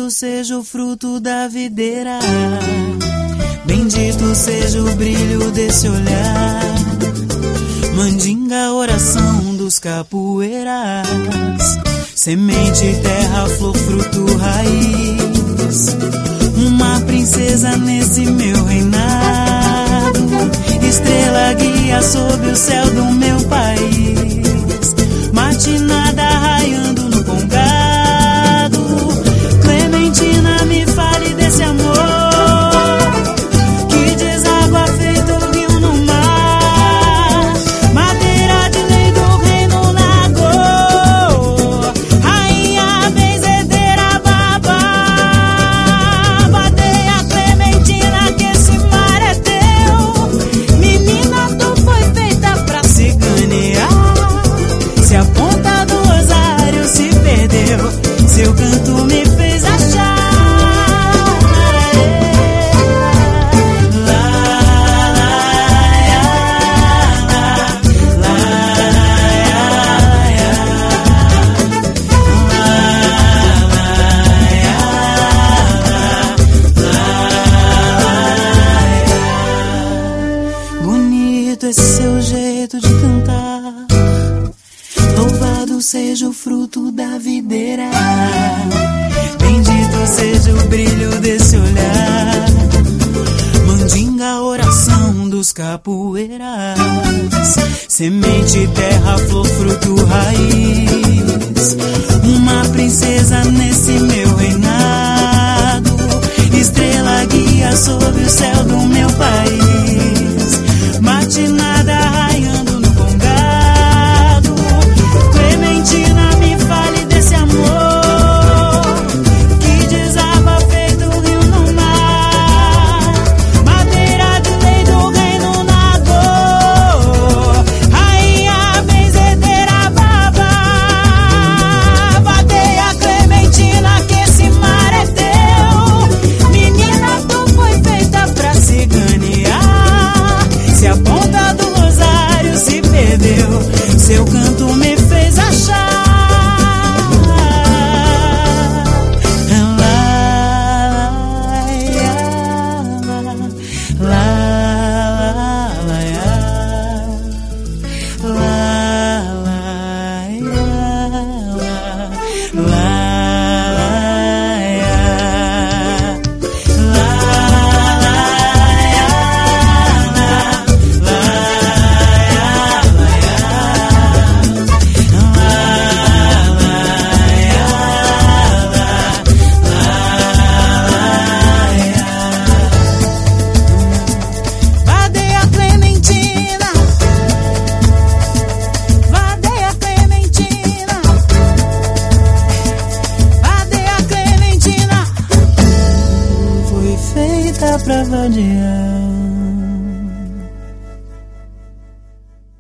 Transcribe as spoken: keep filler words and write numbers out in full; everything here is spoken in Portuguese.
Louvado seja o fruto da videira, bendito seja o brilho desse olhar. Mandinga, oração dos capoeiras, semente, terra, flor, fruto, raiz. Uma princesa nesse meu reinado, estrela guia sob o céu do meu país. Matinada raiando no congado, Clementina, me fale desse amor que deságua feito rio no mar. Madeira de lei do reino Nagô, rainha benzedeira babá. Bateia, Clementina, que esse mar é teu. Menina, tu foi feita pra se ganear. Se a ponta do rosário se perdeu, seu canto me fez achar. Bonito esse seu jeito de cantar, louvado seja o fruto da videira, bendito seja o brilho desse olhar. Mandinga, oração dos capoeiras, semente, terra, flor, fruto, raiz. Uma princesa nesse meu reinado, estrela guia sob o céu do meu país. Matinada raiando no congado, Clementina, me fale desse amor que desaba feito rio no mar. Madeira de lei do reino Nagô, rainha benzedeira babá. Bateia, Clementina, que esse mar é teu. Menina, tu foi feita pra se ganear. Se a ponta do rosário se perdeu, seu canto me fez achar. Pra vadiar.